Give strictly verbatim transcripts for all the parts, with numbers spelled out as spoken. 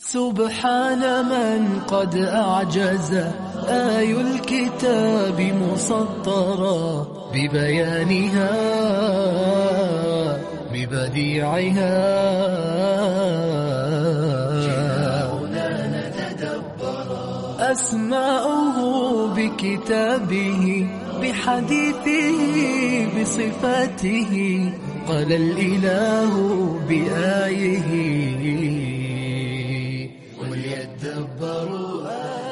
سبحان من قد أعجز آي الكتاب مسطرا ببيانها ببديعها أسماؤه بكتابه بحديثه بصفاته قال الإله بآيه وليدبروا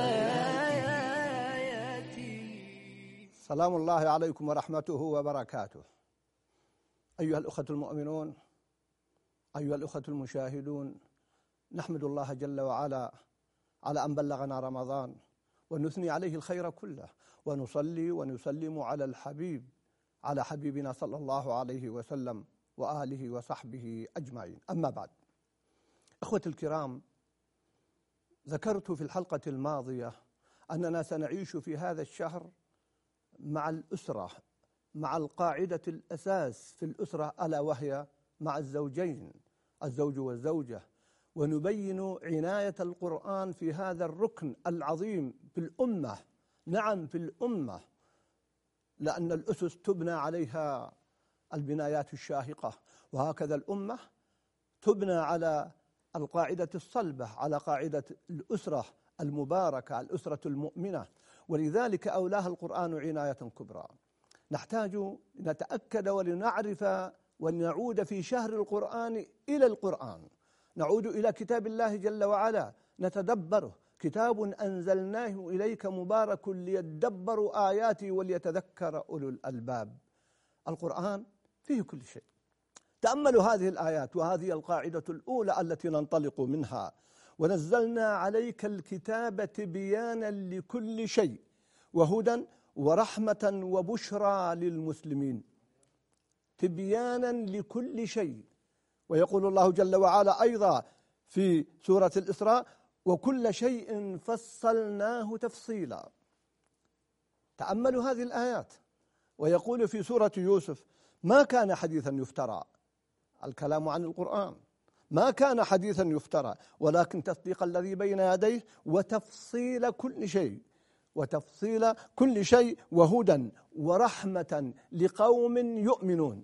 آياته. سلام الله عليكم ورحمته وبركاته. أيها الأخوة المؤمنون، أيها الأخوة المشاهدون، نحمد الله جل وعلا على أن بلغنا رمضان ونثني عليه الخير كله، ونصلي ونسلم على الحبيب على حبيبنا صلى الله عليه وسلم وآله وصحبه أجمعين. أما بعد، أخوة الكرام، ذكرت في الحلقة الماضية أننا سنعيش في هذا الشهر مع الأسرة، مع القاعدة الأساس في الأسرة، ألا وهي مع الزوجين، الزوج والزوجة، ونبين عناية القرآن في هذا الركن العظيم في الأمة. نعم، في الأمة، لأن الأسس تبنى عليها البنايات الشاهقة، وهكذا الأمة تبنى على القاعدة الصلبة، على قاعدة الأسرة المباركة، الأسرة المؤمنة، ولذلك أولاها القرآن عناية كبرى. نحتاج نتأكد ولنعرف ونعود في شهر القرآن إلى القرآن، نعود إلى كتاب الله جل وعلا نتدبره. كتاب أنزلناه إليك مبارك ليدبروا آياته وليتذكر أولو الألباب. القرآن فيه كل شيء. تأملوا هذه الآيات، وهذه القاعدة الأولى التي ننطلق منها: ونزلنا عليك الكتاب تبيانا لكل شيء وهدى ورحمة وبشرى للمسلمين. تبيانا لكل شيء. ويقول الله جل وعلا أيضا في سورة الإسراء: وكل شيء فصلناه تفصيلا. تأملوا هذه الآيات. ويقول في سورة يوسف: ما كان حديثا يفترى، الكلام عن القرآن، ما كان حديثا يفترى ولكن تصديق الذي بين يديه وتفصيل كل شيء، وتفصيل كل شيء وهدى ورحمة لقوم يؤمنون.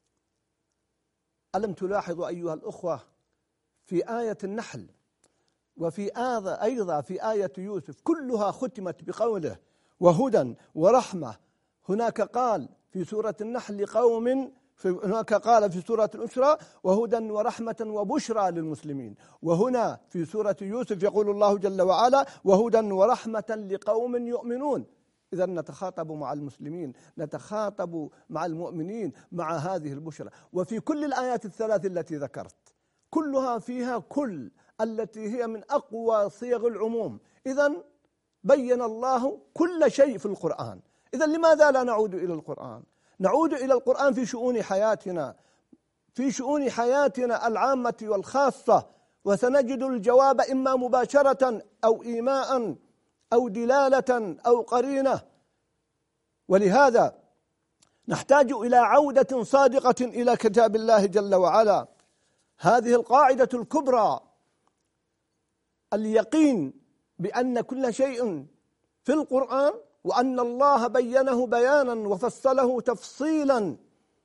ألم تلاحظوا أيها الأخوة في آية النحل وفي أيضا في آية يوسف كلها ختمت بقوله وهدى ورحمة؟ هناك قال في سورة النحل لقوم، هناك قال في سورة الإسراء وهدى ورحمة وبشرى للمسلمين، وهنا في سورة يوسف يقول الله جل وعلا وهدى ورحمة لقوم يؤمنون. إذا نتخاطب مع المسلمين، نتخاطب مع المؤمنين مع هذه البشرى. وفي كل الآيات الثلاث التي ذكرت كلها فيها كل التي هي من أقوى صيغ العموم. إذا بين الله كل شيء في القرآن. إذا لماذا لا نعود إلى القرآن؟ نعود إلى القرآن في شؤون حياتنا، في شؤون حياتنا العامة والخاصة، وسنجد الجواب إما مباشرة أو إيماء أو دلالة أو قرينة. ولهذا نحتاج إلى عودة صادقة إلى كتاب الله جل وعلا. هذه القاعدة الكبرى، اليقين بأن كل شيء في القرآن وأن الله بينه بيانا وفصله تفصيلا،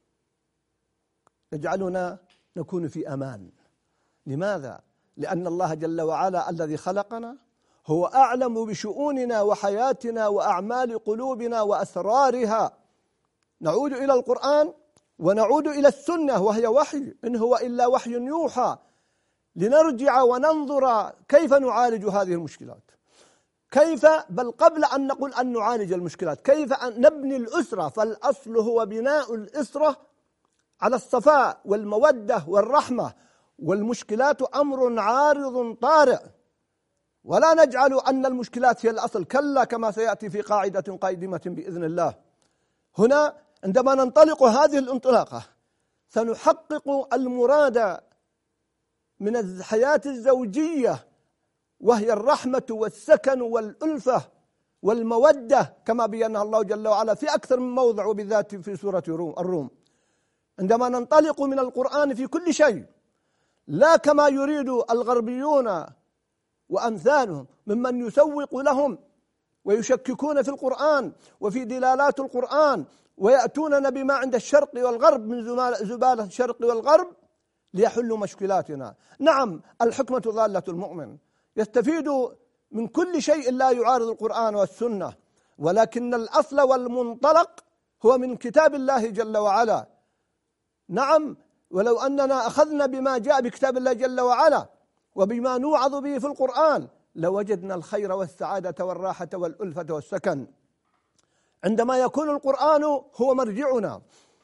يجعلنا نكون في أمان. لماذا؟ لأن الله جل وعلا الذي خلقنا هو أعلم بشؤوننا وحياتنا وأعمال قلوبنا وأسرارها. نعود إلى القرآن ونعود إلى السنة وهي وحي، إن هو إلا وحي يوحى، لنرجع وننظر كيف نعالج هذه المشكلات، كيف، بل قبل أن نقول أن نعالج المشكلات، كيف أن نبني الأسرة. فالأصل هو بناء الأسرة على الصفاء والمودة والرحمة، والمشكلات أمر عارض طارئ، ولا نجعل أن المشكلات هي الأصل، كلا، كما سيأتي في قاعدة قادمة بإذن الله. هنا عندما ننطلق هذه الانطلاقة سنحقق المراد من الحياة الزوجية، وهي الرحمة والسكن والألفة والمودة، كما بينها الله جل وعلا في أكثر من موضع، وبالذات في سورة الروم. عندما ننطلق من القرآن في كل شيء، لا كما يريد الغربيون وأمثالهم ممن يسوق لهم ويشككون في القرآن وفي دلالات القرآن، ويأتوننا بما عند الشرق والغرب من زبالة الشرق والغرب ليحلوا مشكلاتنا. نعم، الحكمة ضالة المؤمن، يستفيد من كل شيء لا يعارض القرآن والسنة، ولكن الأصل والمنطلق هو من كتاب الله جل وعلا. نعم، ولو أننا أخذنا بما جاء بكتاب الله جل وعلا وبما نوعظ به في القرآن لوجدنا الخير والسعادة والراحة والألفة والسكن. عندما يكون القرآن هو مرجعنا،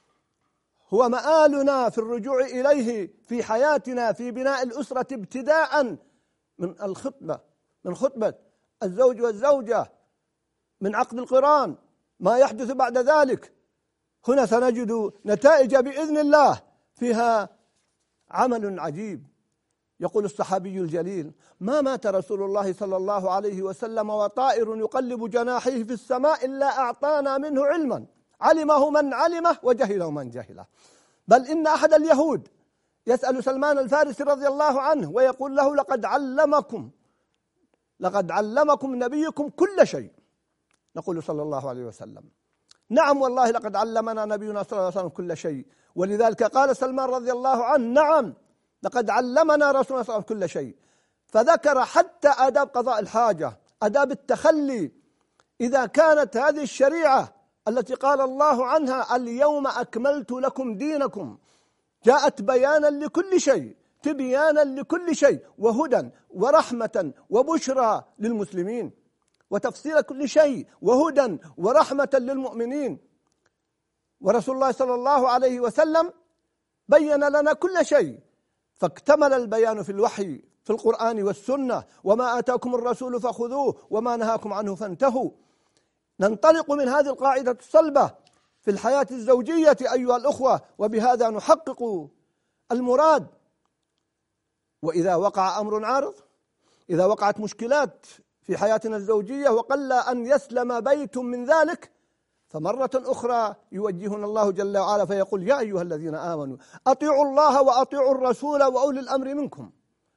هو مآلنا في الرجوع إليه في حياتنا، في بناء الأسرة ابتداء من الخطبة، من خطبة الزوج والزوجة، من عقد القران، ما يحدث بعد ذلك، هنا سنجد نتائج بإذن الله فيها عمل عجيب. يقول الصحابي الجليل: ما مات رسول الله صلى الله عليه وسلم وطائر يقلب جناحيه في السماء إلا أعطانا منه علما، علمه من علمه وجهله من جهله. بل إن أحد اليهود يسأل سلمان الفارسي رضي الله عنه ويقول له: لقد علمكم لقد علمكم نبيكم كل شيء. نقول صلى الله عليه وسلم: نعم والله لقد علمنا نبينا صلى الله عليه وسلم كل شيء. ولذلك قال سلمان رضي الله عنه: نعم لقد علمنا رسولنا صلى الله عليه وسلم كل شيء. فذكر حتى آداب قضاء الحاجة، آداب التخلي، إذا كانت هذه الشريعة التي قال الله عنها: اليوم أكملت لكم دينكم، جاءت بيانا لكل شيء، تبيانا لكل شيء، وهدى ورحمة وبشرى للمسلمين، وتفسير كل شيء، وهدى ورحمة للمؤمنين. ورسول الله صلى الله عليه وسلم بين لنا كل شيء، فاكتمل البيان في الوحي في القرآن والسنة: وما آتاكم الرسول فخذوه وما نهاكم عنه فانتهوا. ننطلق من هذه القاعدة الصلبة في الحياة الزوجية أيها الأخوة، وبهذا نحقق المراد. وإذا وقع أمر عارض، إذا وقعت مشكلات في حياتنا الزوجية وقل أن يسلم بيت من ذلك، فمرة أخرى يوجهنا الله جل وعلا فيقول: يا أيها الذين آمنوا أطيعوا الله وأطيعوا الرسول وأولي الأمر منكم،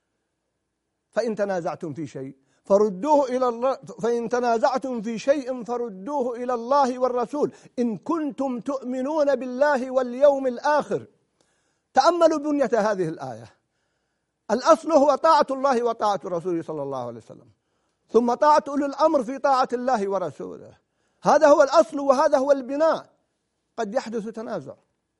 فإن تنازعتم في شيء فردوه إلى الله فإن تنازعتم في شيء فردوه إلى الله والرسول إن كنتم تؤمنون بالله واليوم الآخر. تأملوا بنية هذه الآية. الأصل هو طاعة الله وطاعة رسوله صلى الله عليه وسلم، ثم طاعة أولي الأمر في طاعة الله ورسوله. هذا هو الأصل وهذا هو البناء. قد يحدث تنازع،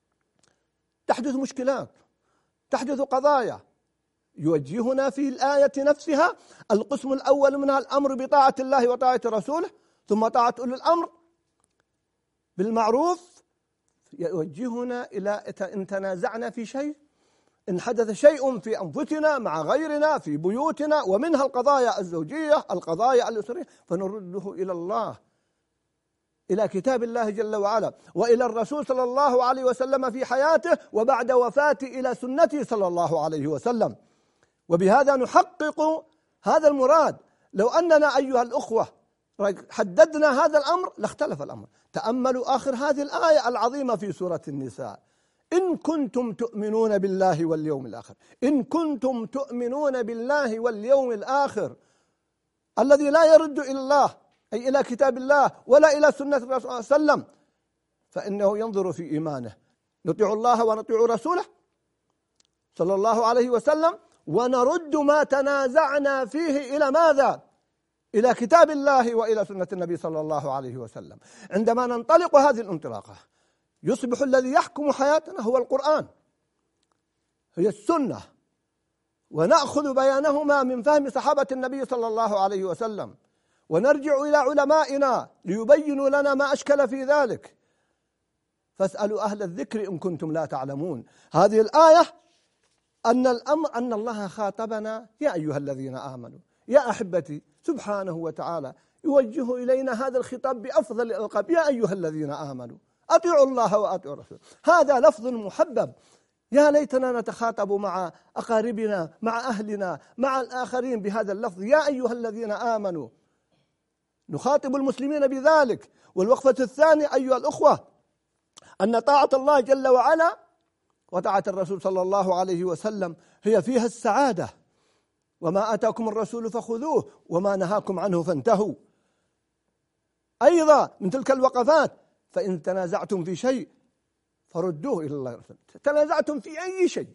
تحدث مشكلات، تحدث قضايا، يوجهنا في الآية نفسها القسم الأول منها الأمر بطاعة الله وطاعة رسوله، ثم طاعة أولي الأمر بالمعروف، يوجهنا إلى إن تنازعنا في شيء، إن حدث شيء في أنفسنا مع غيرنا في بيوتنا، ومنها القضايا الزوجية، القضايا الأسرية، فنرده إلى الله، إلى كتاب الله جل وعلا، وإلى الرسول صلى الله عليه وسلم في حياته، وبعد وفاته إلى سنته صلى الله عليه وسلم. وبهذا نحقق هذا المراد. لو أننا أيها الأخوة حددنا هذا الأمر لاختلف الأمر. تأملوا آخر هذه الآية العظيمة في سورة النساء: إن كنتم تؤمنون بالله واليوم الآخر. إن كنتم تؤمنون بالله واليوم الآخر، الذي لا يرد إلى الله أي إلى كتاب الله ولا إلى سنة الرسول صلى الله عليه وسلم، فإنه ينظر في إيمانه. نطيع الله ونطيع رسوله صلى الله عليه وسلم، ونرد ما تنازعنا فيه إلى ماذا؟ إلى كتاب الله وإلى سنة النبي صلى الله عليه وسلم. عندما ننطلق هذه الانطلاقة يصبح الذي يحكم حياتنا هو القرآن، هي السنة، ونأخذ بيانهما من فهم صحابة النبي صلى الله عليه وسلم، ونرجع إلى علمائنا ليبينوا لنا ما أشكل في ذلك. فاسألوا أهل الذكر إن كنتم لا تعلمون. هذه الآية أن الأمر أن الله خاطبنا: يا أيها الذين آمنوا. يا أحبتي، سبحانه وتعالى يوجه إلينا هذا الخطاب بأفضل الألقاب: يا أيها الذين آمنوا أطيعوا الله وأطيعوا الرسول. هذا لفظ محبب. يا ليتنا نتخاطب مع أقاربنا، مع أهلنا، مع الآخرين بهذا اللفظ: يا أيها الذين آمنوا. نخاطب المسلمين بذلك. والوقفة الثانية أيها الأخوة أن طاعة الله جل وعلا وطاعة الرسول صلى الله عليه وسلم هي فيها السعادة، وما آتاكم الرسول فخذوه وما نهاكم عنه فانتهوا. أيضا من تلك الوقفات: فإن تنازعتم في شيء فردوه إلى الله والرسول. تنازعتم في أي شيء،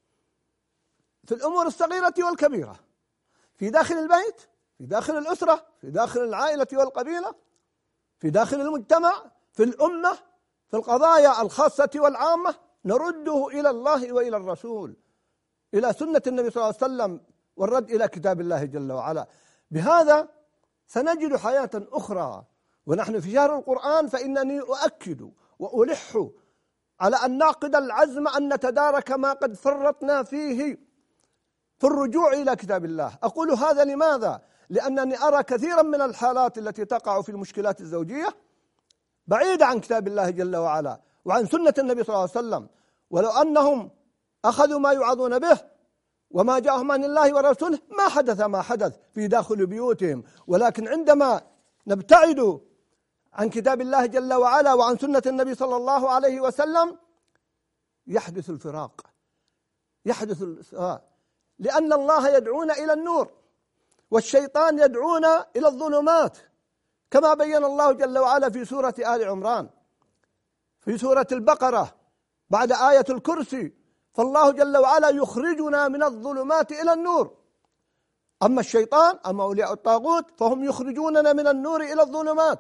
في الأمور الصغيرة والكبيرة، في داخل البيت، في داخل الأسرة، في داخل العائلة والقبيلة، في داخل المجتمع، في الأمة، في القضايا الخاصة والعامة، نرده إلى الله وإلى الرسول، إلى سنة النبي صلى الله عليه وسلم، والرد إلى كتاب الله جل وعلا. بهذا سنجد حياة أخرى. ونحن في شهر القرآن، فإنني أؤكد وألح على أن نعقد العزم أن نتدارك ما قد فرطنا فيه في الرجوع إلى كتاب الله. أقول هذا لماذا؟ لأنني أرى كثيرا من الحالات التي تقع في المشكلات الزوجية بعيدة عن كتاب الله جل وعلا وعن سنة النبي صلى الله عليه وسلم. ولو أنهم أخذوا ما يوعظون به وما جاءهم عن الله ورسوله ما حدث ما حدث في داخل بيوتهم. ولكن عندما نبتعد عن كتاب الله جل وعلا وعن سنة النبي صلى الله عليه وسلم يحدث الفراق، يحدث الإسراء، لأن الله يدعونا إلى النور والشيطان يدعونا إلى الظلمات، كما بين الله جل وعلا في سورة آل عمران، في سورة البقرة بعد آية الكرسي. فالله جل وعلا يخرجنا من الظلمات إلى النور. أما الشيطان، أما أولياء الطاغوت، فهم يخرجوننا من النور إلى الظلمات.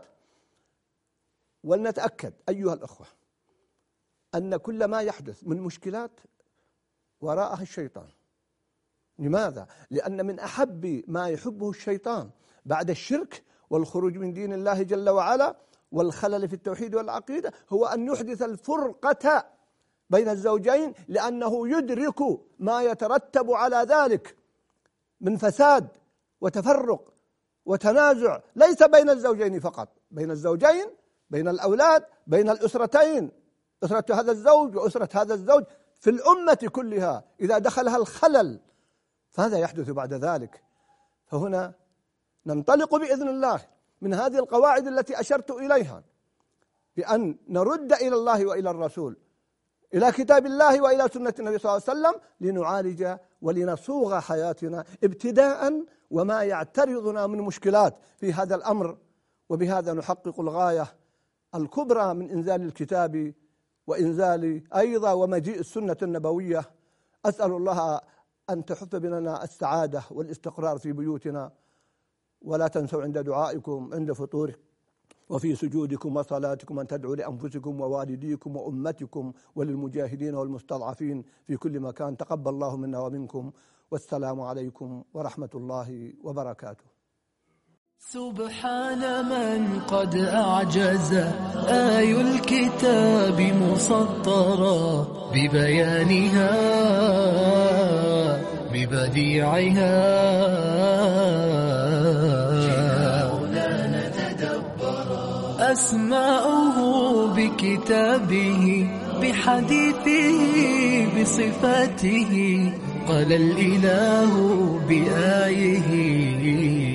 ولنتأكد أيها الأخوة أن كل ما يحدث من مشكلات وراءها الشيطان. لماذا؟ لأن من أحب ما يحبه الشيطان بعد الشرك والخروج من دين الله جل وعلا والخلل في التوحيد والعقيدة هو أن يحدث الفرقة بين الزوجين، لأنه يدرك ما يترتب على ذلك من فساد وتفرق وتنازع، ليس بين الزوجين فقط، بين الزوجين، بين الأولاد، بين الأسرتين، أسرة هذا الزوج وأسرة هذا الزوج، في الأمة كلها إذا دخلها الخلل فهذا يحدث بعد ذلك. فهنا ننطلق بإذن الله من هذه القواعد التي أشرت إليها بأن نرد إلى الله وإلى الرسول، إلى كتاب الله وإلى سنة النبي صلى الله عليه وسلم، لنعالج ولنصوغ حياتنا ابتداء وما يعترضنا من مشكلات في هذا الأمر. وبهذا نحقق الغاية الكبرى من إنزال الكتاب وإنزال أيضا ومجيء السنة النبوية. أسأل الله أن تحف بنا السعادة والاستقرار في بيوتنا. ولا تنسوا عند دعائكم عند فطوركم وفي سجودكم وصلاتكم أن تدعوا لأنفسكم ووالديكم وأمتكم وللمجاهدين والمستضعفين في كل مكان. تقبل الله منا ومنكم، والسلام عليكم ورحمة الله وبركاته. سبحان من قد أعجز آي الكتاب مسطرا ببيانها ببديعها، أسماؤه بكتابه بحديثه بصفاته، قال الإله بآيه